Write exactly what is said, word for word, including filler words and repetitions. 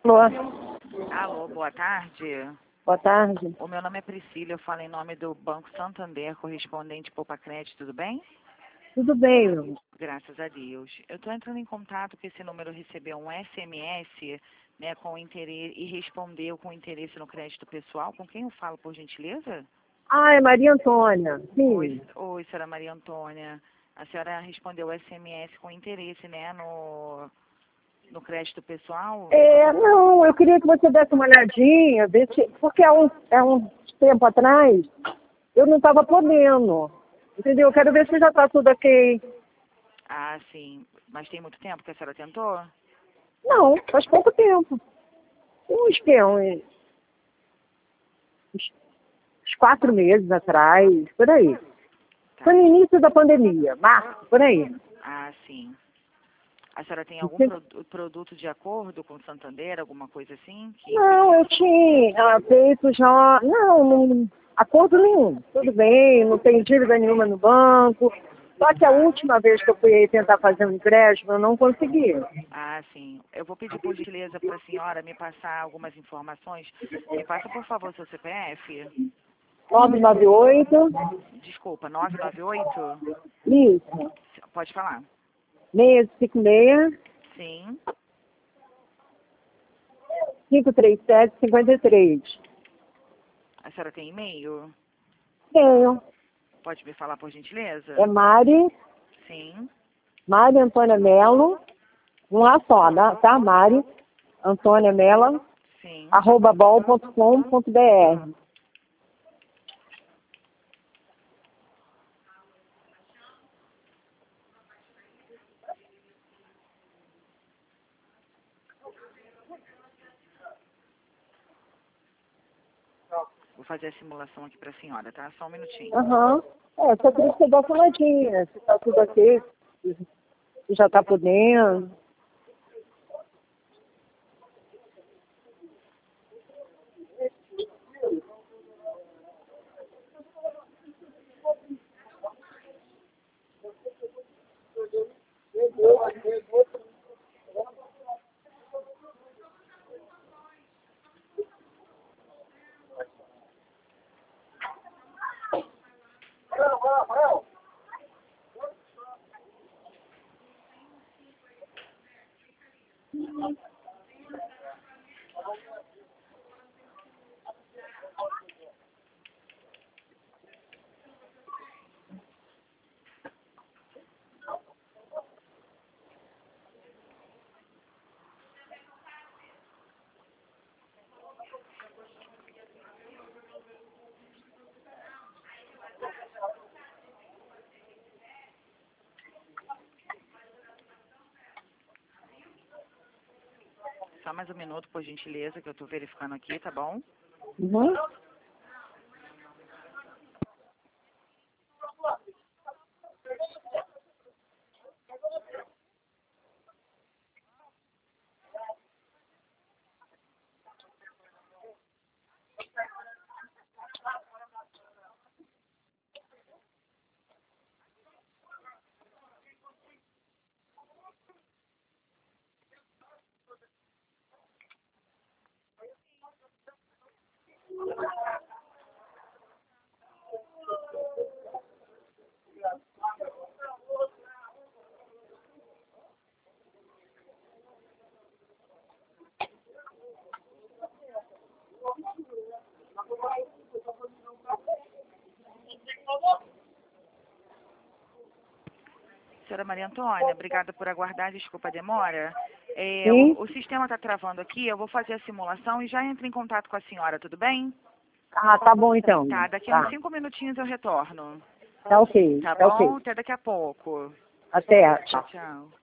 Alô, Alô, boa tarde. boa tarde. O meu nome é Priscila, eu falo em nome do Banco Santander, correspondente Poupa Crédito, tudo bem? Tudo bem, meu? Graças a Deus. Eu estou entrando em contato porque esse número recebeu um S M S, né, com interesse e respondeu com interesse no crédito pessoal. Com quem eu falo, por gentileza? Ah, é Maria Antônia. Oi, Sim. oi, senhora Maria Antônia. A senhora respondeu o S M S com interesse, né, no, no crédito pessoal? É, não, eu queria que você desse uma olhadinha, ver se, porque há um, há um tempo atrás eu não estava podendo, entendeu? Eu quero ver se já está tudo ok. Ah, sim. Mas tem muito tempo que a senhora tentou? Não, faz pouco tempo. Uns que, uns, uns uns quatro meses atrás, por aí. Tá. Foi no início da pandemia, março, por aí. Ah, sim. A senhora tem algum pro- produto de acordo com o Santander, alguma coisa assim? Que Não, eu tinha feito já. Não, não, acordo nenhum. Tudo bem, não tenho dívida nenhuma no banco. Só que a última vez que eu fui aí tentar fazer um empréstimo, eu não consegui. Ah, sim. Eu vou pedir por gentileza para a senhora me passar algumas informações. Me passa, por favor, seu C P F. nove nove oito, Desculpa, nove nove oito. isso, Pode falar. seis cinco seis, Sim. cinco três sete, cinco três. A senhora tem e-mail? Tenho. Pode me falar, por gentileza? É Mari, Sim. Mari Antônia Melo, um A só, né, tá? Mari Antônia Melo, Sim. arroba bol ponto com ponto br. Vou fazer a simulação aqui para a senhora, tá? Só um minutinho. Aham. É, só queria que você desse uma olhadinha, se tá tudo ok, se se já tá podendo. Só mais um minuto, por gentileza, que eu estou verificando aqui, tá bom? Uhum. Senhora Maria Antônia, obrigada por aguardar, desculpa a demora. É, Sim? o, o sistema está travando aqui, eu vou fazer a simulação e já entro em contato com a senhora, tudo bem? Ah, tá bom então. Tá, daqui a uns Tá. cinco minutinhos eu retorno. Tá ok, Tá tá ok. bom? Até daqui a pouco. Até, Tchau, tchau. tchau.